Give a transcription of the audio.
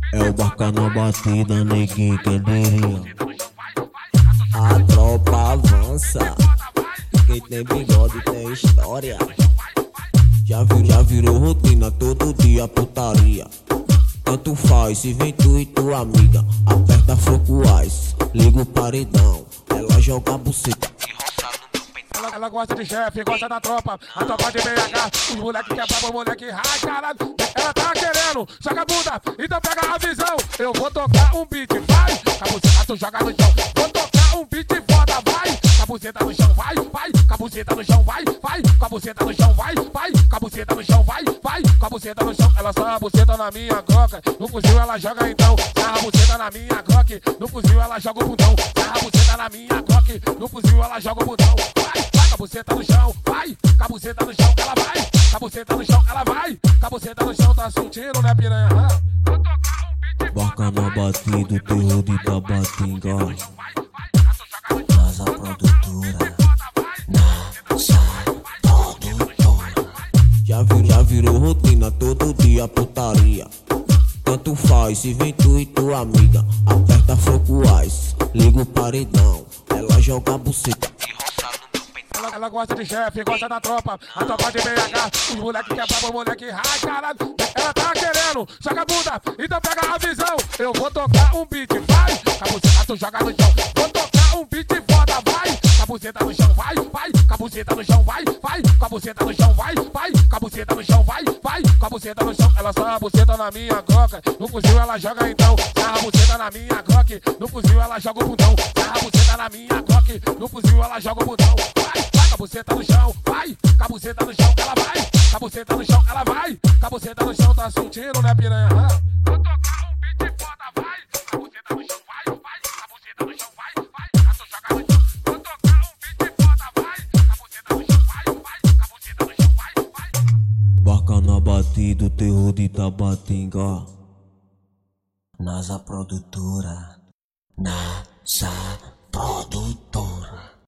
É o barca na batida, neguinho, quem diria? A tropa avança. Quem tem bigode tem história. Já virou rotina, todo dia putaria. Tanto faz, se vem tu e tua amiga. Aperta foco ice, liga o paredão. Ela joga a buceta. Ela gosta de chefe, gosta da tropa. A tropa de BH, os moleque que é brabo, moleque ai caralho. Ela tá querendo, joga a bunda, então pega a visão. Eu vou tocar um beat, vai. Cabuceta, tu joga no chão. Vou tocar um beat foda, vai. Cabuceta no chão, vai, vai. Cabuceta no chão, vai, vai. Cabuceta no chão, vai, vai. Cabuceta no chão, vai, vai. Cabuceta no chão, ela sarra a buceta na minha croca. No fuzil ela joga então. Sarra a buceta na minha croque. No fuzil ela joga o bundão. Sarra a buceta na minha croque. No fuzil ela joga o bundão. Vai, cabuceta no chão, vai. Cabuceta no chão, ela vai. Cabuceta no chão, ela vai. Cabuceta no chão, tá sentindo, né, piranha? Vou tocar um beat. Barca na batida, o terror de Tabatinga. Casa produtora. Nossa produtora. Já virou rotina, todo dia putaria. Tanto faz, se vem tu e tua amiga. Aperta foco ice, liga o paredão. Ela joga a buceta. Ela gosta de chefe, gosta da tropa. A tropa de BH, os moleque que é brabo, moleque ai caralho. Ela tá querendo, joga a bunda, então pega a visão. Eu vou tocar um beat, vai. Cabuceta, tu joga no chão. Vou tocar um beat foda, vai. Cabuceta no chão, vai, vai. Cabuceta no chão, vai, vai. Cabuceta no chão, vai, vai. Cabuceta no chão, vai, vai. Cabuceta no chão, ela sarra a buceta na minha croca. No fuzil ela joga então. Sarra a buceta na minha croque. No fuzil ela joga o bundão. Sarra a buceta na minha croque. No fuzil ela joga o bundão. Vai, cabuceta no chão, vai. Cabuceta no chão, ela vai. Cabuceta no chão, ela vai. Cabuceta no chão, tá sentindo, né, piranha? Vou tocar um beat foda, vai. Cabuceta no chão, vai, vai. Cabuceta no chão, vai, vai. Tu joga no chão. Vou tocar um beat foda, vai. Cabuceta no chão, vai, vai. Cabuceta no chão, vai, vai. Barca na batida, o terror de Tabatinga. Nasa produtora. Nasa produtora.